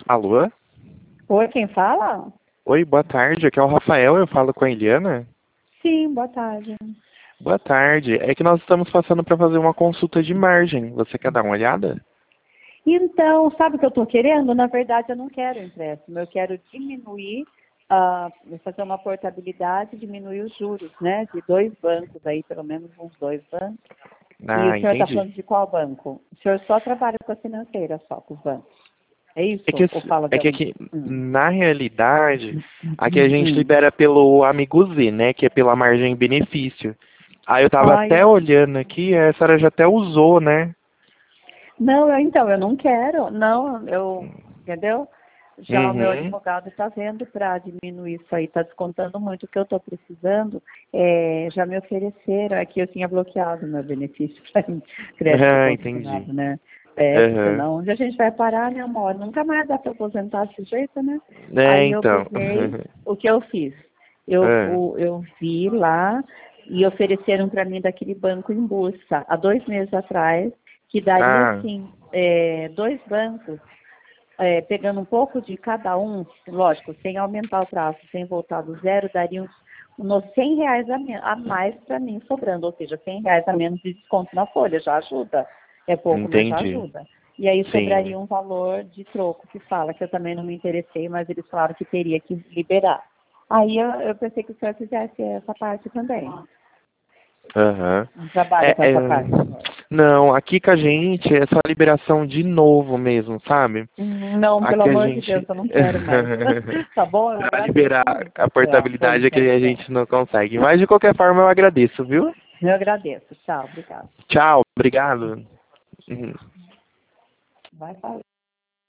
Alô? Oi, quem fala? Oi, boa tarde. Aqui é o Rafael, eu falo com a Eliana. Sim, boa tarde. Boa tarde. É que nós estamos passando para fazer uma consulta de margem. Você quer dar uma olhada? Então, sabe o que eu estou querendo? Na verdade, eu não quero empréstimo. Eu quero diminuir, fazer uma portabilidade, diminuir os juros, né? De 2 bancos aí, pelo menos uns 2 bancos. E Ah, o senhor está entendi. falando de qual banco? O senhor só trabalha com a financeira, só com os bancos. É isso? É que, Ou fala de é que algum? aqui, Hum. na realidade, aqui a gente Hum. libera pelo Amigo Z, né? Que é pela margem benefício. Aí eu tava Ai, até olhando aqui, a senhora já até usou, né? não, então, eu não quero. Não, entendeu? Já o meu Uhum. advogado está vendo para diminuir isso aí, está descontando muito. O que eu estou precisando, já me ofereceram, aqui eu tinha bloqueado meu benefício para crédito Ah, entendi. consignado, né? É, que Aham. senão, onde a gente vai parar, né, amor? Nunca mais dá para aposentar desse jeito, né? É, Aí eu então. peguei, o que eu fiz? Eu, Ah, o- eu vi lá e ofereceram para mim daquele banco em busca, há 2 meses atrás, que daria, ah, assim, 2 bancos, pegando um pouco de cada um, lógico, sem aumentar o prazo, sem voltar do zero, daria uns R$ 100 a mais para mim sobrando, ou seja, R$ 100 a menos de desconto na folha, já ajuda. É pouco, mas já entendi. ajuda. E aí Sim. sobraria um valor de troco que fala, que eu também não me interessei, mas eles falaram que teria que liberar. Aí eu pensei que o senhor fizesse essa parte também. Aham. Não trabalha É, com essa parte, senhor? não, aqui com a gente é só liberação de novo mesmo, sabe? Não, pelo Aqui a amor de Deus, gente. eu não quero mais. Tá bom? Eu Pra agradeço liberar muito a pela portabilidade é que a ligação. gente não consegue. Mas de qualquer forma eu agradeço, viu? Eu agradeço. Tchau, obrigada. Tchau, obrigado. Uhum. Vai falar.